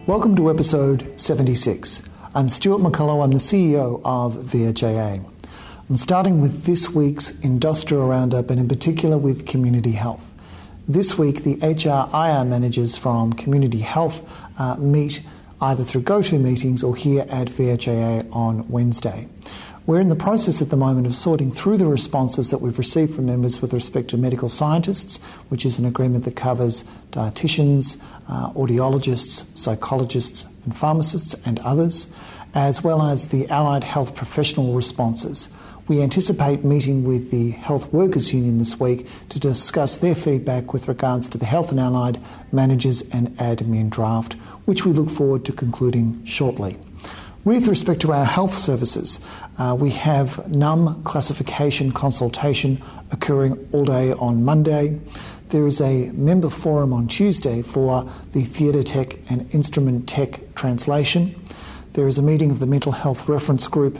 Welcome to episode 76. I'm Stuart McCullough, I'm the CEO of VHAA. I'm starting with this week's industrial roundup and in particular with community health. This week the HR/IR managers from community health meet either through GoToMeetings or here at VHAA on Wednesday. We're in the process at the moment of sorting through the responses that we've received from members with respect to medical scientists, which is an agreement that covers dietitians, audiologists, psychologists and pharmacists and others, as well as the allied health professional responses. We anticipate meeting with the Health Workers Union this week to discuss their feedback with regards to the health and allied managers and admin draft, which we look forward to concluding shortly. With respect to our health services, we have NUM classification consultation occurring all day on Monday. There is a member forum on Tuesday for the theatre tech and instrument tech translation. There is a meeting of the mental health reference group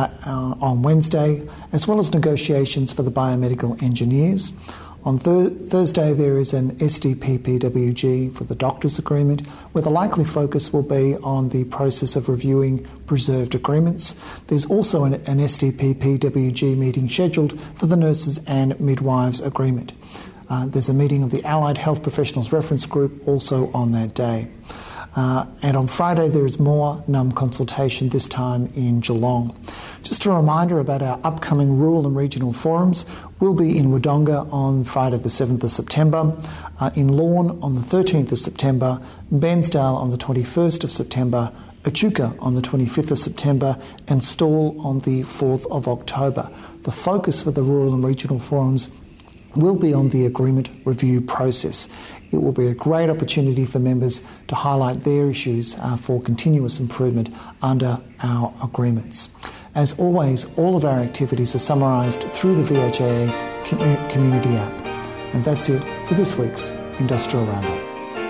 on Wednesday, as well as negotiations for the biomedical engineers. On Thursday, there is an SDPPWG for the doctors' agreement, where the likely focus will be on the process of reviewing preserved agreements. There's also an SDPPWG meeting scheduled for the nurses and midwives agreement. There's a meeting of the Allied Health Professionals Reference Group also on that day. And on Friday there is more NUM consultation, this time in Geelong. Just a reminder about our upcoming rural and regional forums. We'll be in Wodonga on Friday the 7th of September, in Lorne on the 13th of September, Bairnsdale on the 21st of September, Echuca on the 25th of September and Stawell on the 4th of October. The focus for the rural and regional forums will be on the agreement review process. It will be a great opportunity for members to highlight their issues for continuous improvement under our agreements. As always, all of our activities are summarised through the VHAA community app. And that's it for this week's Industrial Roundup.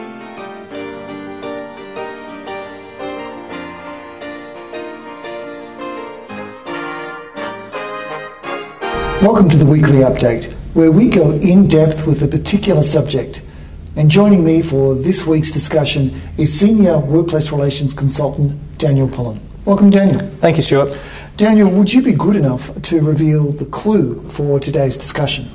Welcome to the weekly update, where we go in depth with a particular subject. And joining me for this week's discussion is Senior Workplace Relations Consultant Daniel Pullen. Welcome, Daniel. Thank you, Stuart. Daniel, would you be good enough to reveal the clue for today's discussion?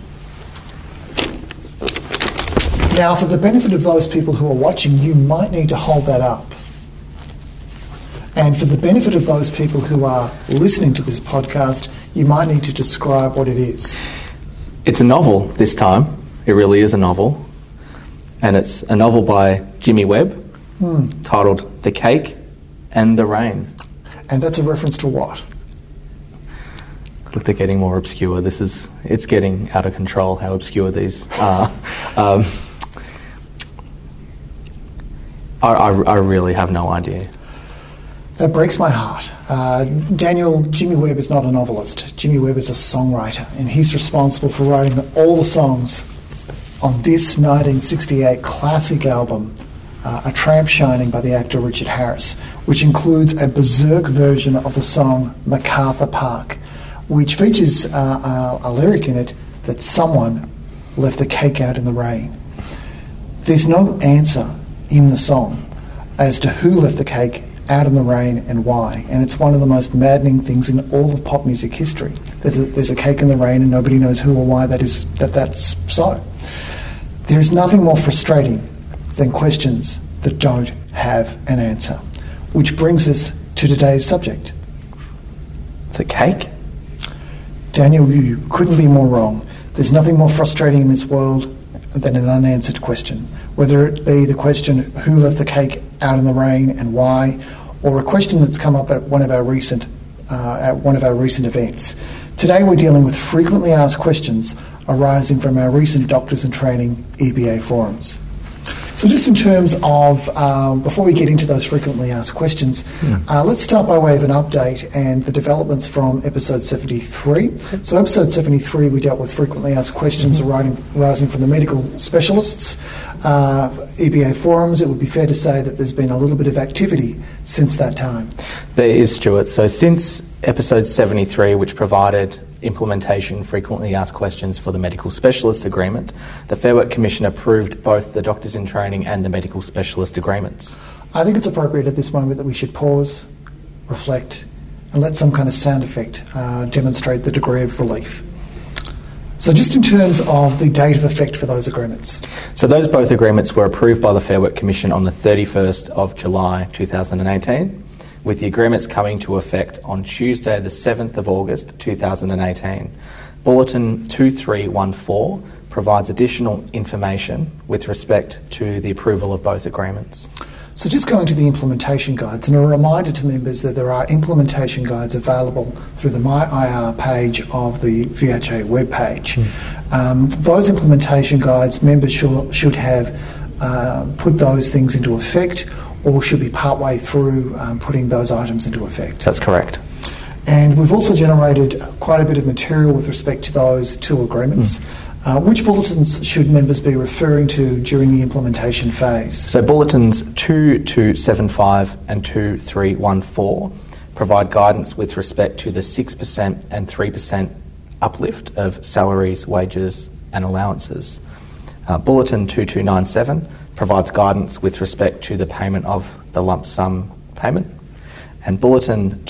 Now, for the benefit of those people who are watching, you might need to hold that up. And for the benefit of those people who are listening to this podcast, you might need to describe what it is. It's a novel this time. It really is a novel. And it's a novel by Jimmy Webb titled The Cake and the Rain. And that's a reference to what? Look, they're getting more obscure. It's getting out of control how obscure these are. I really have no idea. That breaks my heart. Daniel, Jimmy Webb is not a novelist. Jimmy Webb is a songwriter, and he's responsible for writing all the songs on this 1968 classic album, A Tramp Shining by the actor Richard Harris, which includes a berserk version of the song MacArthur Park, which features a lyric in it that someone left the cake out in the rain. There's no answer in the song as to who left the cake out in the rain and why, and it's one of the most maddening things in all of pop music history, that there's a cake in the rain and nobody knows who or why that's so. There is nothing more frustrating than questions that don't have an answer, which brings us to today's subject. It's a cake? Daniel, you couldn't be more wrong. There's nothing more frustrating in this world than an unanswered question, whether it be the question who left the cake out in the rain and why, or a question that's come up at one of our recent events. Today we're dealing with frequently asked questions arising from our recent Doctors in Training EBA forums. So just in terms of, before we get into those frequently asked questions, let's start by way of an update and the developments from episode 73. So episode 73, we dealt with frequently asked questions arising from the medical specialists, EBA forums. It would be fair to say that there's been a little bit of activity since that time. There is, Stuart. So since episode 73, which provided implementation frequently asked questions for the medical specialist agreement, the Fair Work Commission approved both the Doctors in Training and the medical specialist agreements. I think it's appropriate at this moment that we should pause, reflect, and let some kind of sound effect demonstrate the degree of relief. So just in terms of the date of effect for those agreements. So those both agreements were approved by the Fair Work Commission on the 31st of July 2018, with the agreements coming to effect on Tuesday the 7th of August 2018. Bulletin 2314 provides additional information with respect to the approval of both agreements. So just going to the implementation guides, and a reminder to members that there are implementation guides available through the My IR page of the VHA webpage. Those implementation guides, members should have put those things into effect, or should be partway through putting those items into effect. That's correct. And we've also generated quite a bit of material with respect to those two agreements. Which bulletins should members be referring to during the implementation phase? So bulletins 2275 and 2314 provide guidance with respect to the 6% and 3% uplift of salaries, wages and allowances. Bulletin 2297 provides guidance with respect to the payment of the lump sum payment. And Bulletin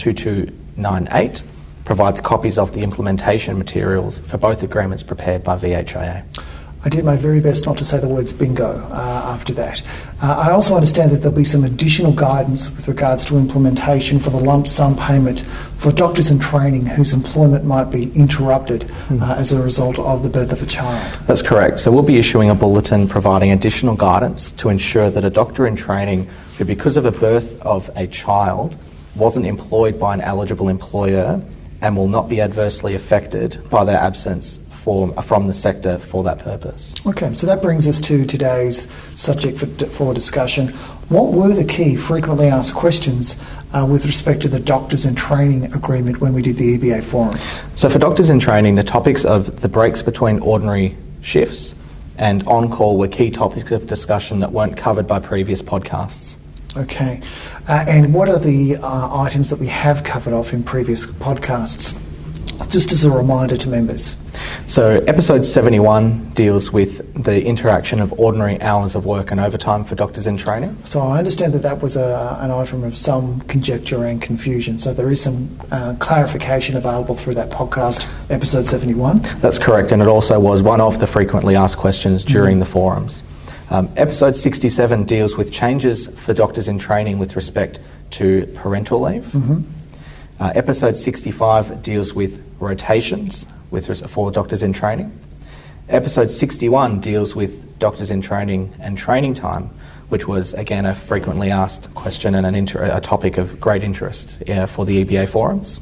2298 provides copies of the implementation materials for both agreements prepared by VHIA. I did my very best not to say the words bingo after that. I also understand that there'll be some additional guidance with regards to implementation for the lump sum payment for doctors in training whose employment might be interrupted as a result of the birth of a child. That's correct. So we'll be issuing a bulletin providing additional guidance to ensure that a doctor in training who, because of a birth of a child, wasn't employed by an eligible employer and will not be adversely affected by their absence from the sector for that purpose. Okay, so that brings us to today's subject for discussion. What were the key frequently asked questions with respect to the Doctors in Training agreement when we did the EBA forums? So for Doctors in Training, the topics of the breaks between ordinary shifts and on-call were key topics of discussion that weren't covered by previous podcasts. Okay, and what are the items that we have covered off in previous podcasts? Just as a reminder to members. So episode 71 deals with the interaction of ordinary hours of work and overtime for doctors in training. So I understand that was an item of some conjecture and confusion. So there is some clarification available through that podcast, episode 71. That's correct, and it also was one of the frequently asked questions during the forums. Episode 67 deals with changes for doctors in training with respect to parental leave. Episode 65 deals with rotations for doctors in training. Episode 61 deals with doctors in training and training time, which was, again, a frequently asked question and a topic of great interest for the EBA forums.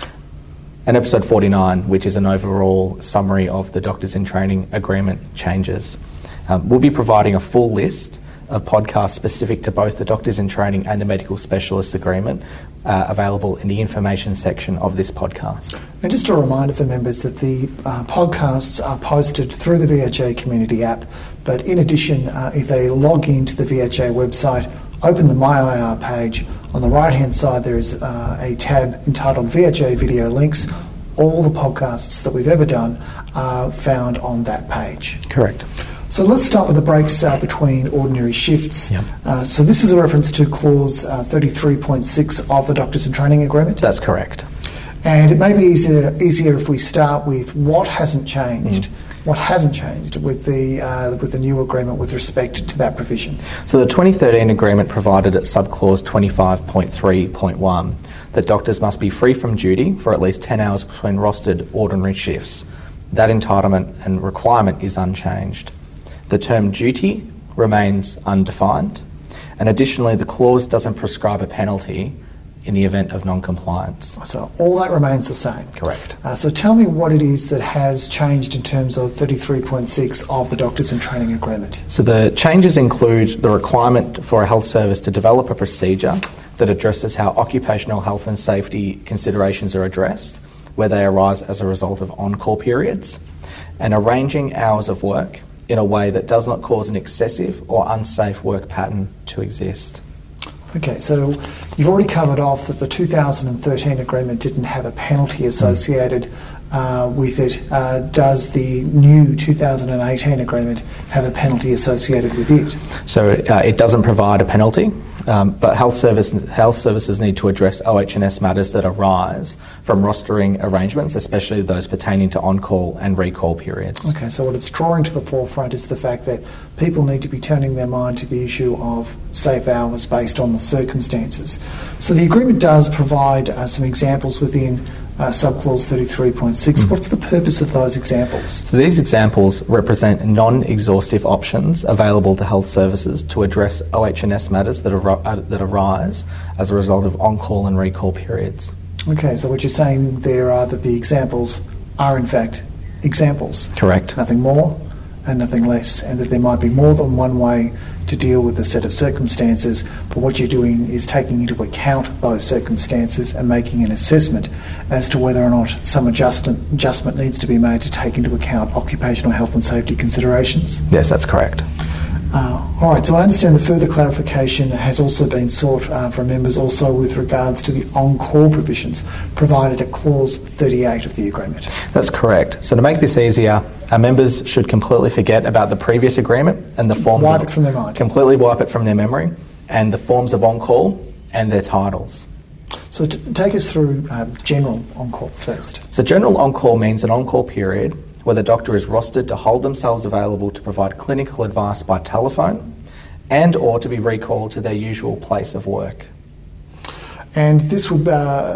And episode 49, which is an overall summary of the Doctors in Training agreement changes. We'll be providing a full list of podcasts specific to both the Doctors in Training and the Medical Specialists Agreement available in the information section of this podcast. And just a reminder for members that the podcasts are posted through the VHA Community app, but in addition, if they log into the VHA website, open the My IR page, on the right-hand side there is a tab entitled VHA Video Links. All the podcasts that we've ever done are found on that page. Correct. So let's start with the breaks between ordinary shifts. Yep. So this is a reference to clause 33.6 of the Doctors in Training Agreement. That's correct. And it may be easier if we start with what hasn't changed. What hasn't changed with the new agreement with respect to that provision? So the 2013 agreement provided at subclause 25.3.1 that doctors must be free from duty for at least 10 hours between rostered ordinary shifts. That entitlement and requirement is unchanged. The term duty remains undefined, and additionally the clause doesn't prescribe a penalty in the event of non-compliance. So all that remains the same? Correct. So tell me what it is that has changed in terms of 33.6 of the Doctors in Training Agreement. So the changes include the requirement for a health service to develop a procedure that addresses how occupational health and safety considerations are addressed, where they arise as a result of on-call periods, and arranging hours of work in a way that does not cause an excessive or unsafe work pattern to exist. Okay, so you've already covered off that the 2013 agreement didn't have a penalty associated with it. Does the new 2018 agreement have a penalty associated with it? So it doesn't provide a penalty, but health services need to address OH&S matters that arise from rostering arrangements, especially those pertaining to on-call and recall periods. Okay, so what it's drawing to the forefront is the fact that people need to be turning their mind to the issue of safe hours based on the circumstances. So the agreement does provide some examples within subclause 33.6. What's the purpose of those examples? So these examples represent non-exhaustive options available to health services to address OH&S matters that arise as a result of on-call and recall periods. Okay, so what you're saying there are that the examples are in fact examples. Correct. Nothing more and nothing less, and that there might be more than one way to deal with a set of circumstances, but what you're doing is taking into account those circumstances and making an assessment as to whether or not some adjustment needs to be made to take into account occupational health and safety considerations? Yes, that's correct. All right, so I understand the further clarification has also been sought from members also with regards to the on-call provisions provided at clause 38 of the agreement. That's correct. So to make this easier, our members should completely forget about the previous agreement and the forms wipe it from their mind. Completely wipe it from their memory and the forms of on-call and their titles. So take us through general on-call first. So general on-call means an on-call period where the doctor is rostered to hold themselves available to provide clinical advice by telephone and or to be recalled to their usual place of work. And this would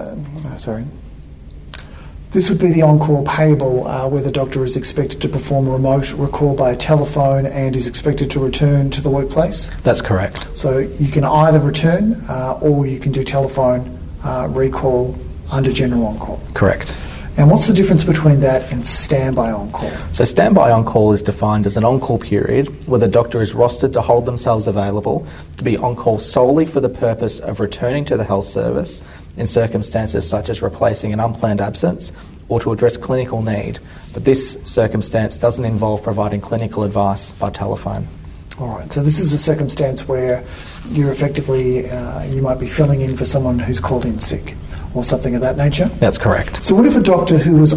This would be the on-call payable where the doctor is expected to perform a remote recall by telephone and is expected to return to the workplace? That's correct. So you can either return or you can do telephone recall under general on-call? Correct. And what's the difference between that and standby on-call? So standby on-call is defined as an on-call period where the doctor is rostered to hold themselves available to be on-call solely for the purpose of returning to the health service in circumstances such as replacing an unplanned absence or to address clinical need. But this circumstance doesn't involve providing clinical advice by telephone. All right, so this is a circumstance where you're effectively, you might be filling in for someone who's called in sick or something of that nature? That's correct. So what if a doctor who was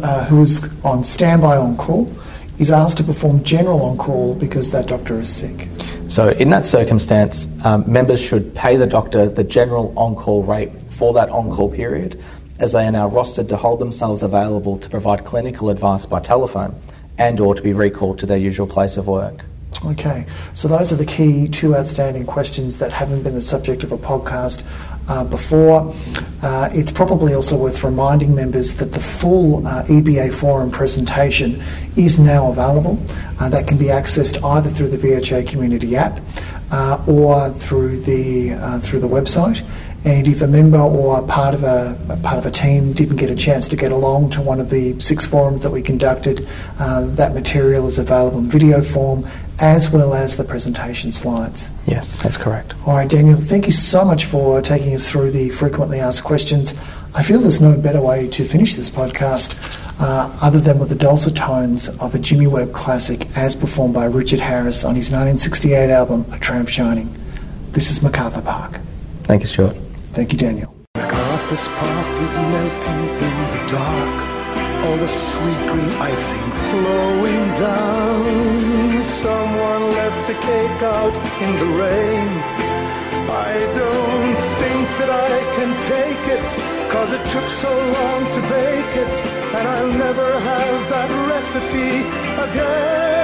on standby on-call is asked to perform general on-call because that doctor is sick? So in that circumstance, members should pay the doctor the general on-call rate for that on-call period, as they are now rostered to hold themselves available to provide clinical advice by telephone and or to be recalled to their usual place of work. Okay, so those are the key two outstanding questions that haven't been the subject of a podcast before. It's probably also worth reminding members that the full EBA forum presentation is now available. That can be accessed either through the VHA community app or through the website. And if a member or part of a team didn't get a chance to get along to one of the 6 forums that we conducted, that material is available in video form as well as the presentation slides. Yes, that's correct. All right, Daniel, thank you so much for taking us through the frequently asked questions. I feel there's no better way to finish this podcast other than with the dulcet tones of a Jimmy Webb classic as performed by Richard Harris on his 1968 album, A Tramp Shining. This is MacArthur Park. Thank you, Stuart. Thank you, Daniel. MacArthur's Park is melting in the dark. All the sweet green icing flowing down. Someone left the cake out in the rain. I don't think that I can take it, 'cause it took so long to bake it, and I'll never have that recipe again.